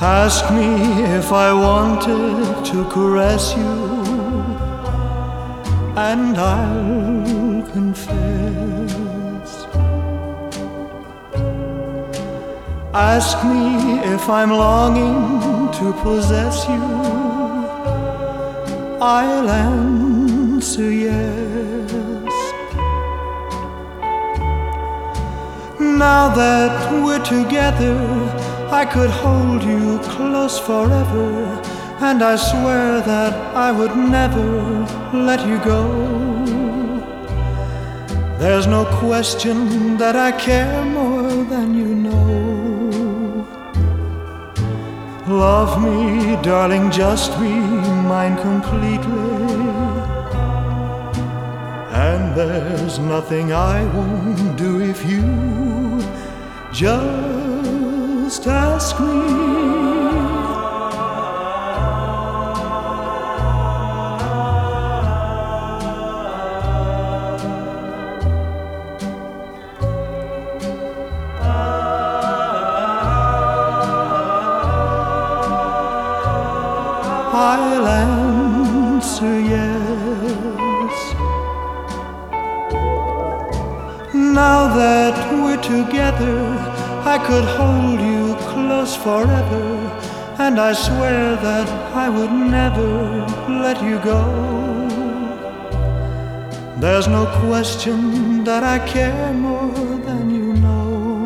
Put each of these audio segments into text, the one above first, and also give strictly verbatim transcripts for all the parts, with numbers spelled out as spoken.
Ask me if I wanted to caress you, and I'll confess. Ask me if I'm longing to possess you, I'll answer yes. Now that we're together, I could hold you close forever, and I swear that I would never let you go. There's no question that I care more than you know. Love me, darling, just be mine completely, and there's nothing I won't do if you just ask me. I'll answer yes. Now that we're together, I could hold you close forever, and I swear that I would never let you go. There's no question that I care more than you know.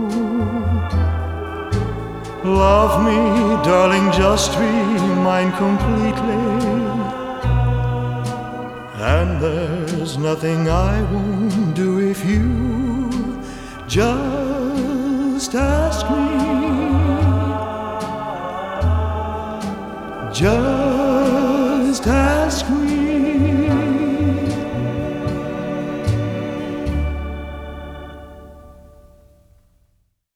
Love me, darling, just be mine completely, and there's nothing I won't do if you just ask me. Just ask me.